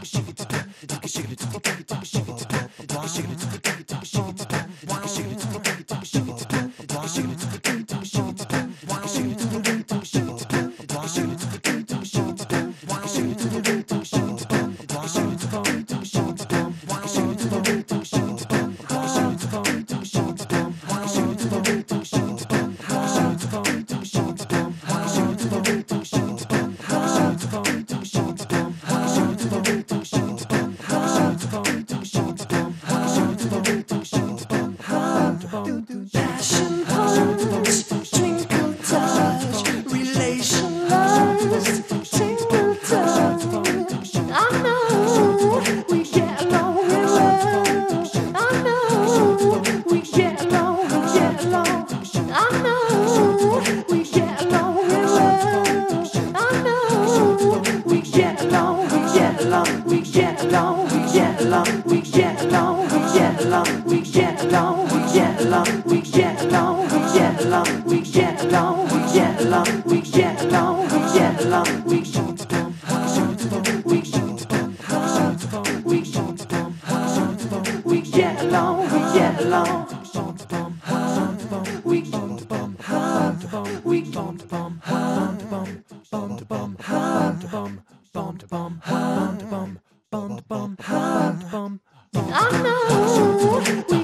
Passion punch, twinkle touch, relationless, tingle touch. I know we get along real well. I know we get along, we get along. I know we get along real well. I know we get along, we get along, we get along, we get along, we get along, we get along, we get along, we get along, we get along, we get along, we get along, we get along, we get along, we get along, we get along, we get along. I know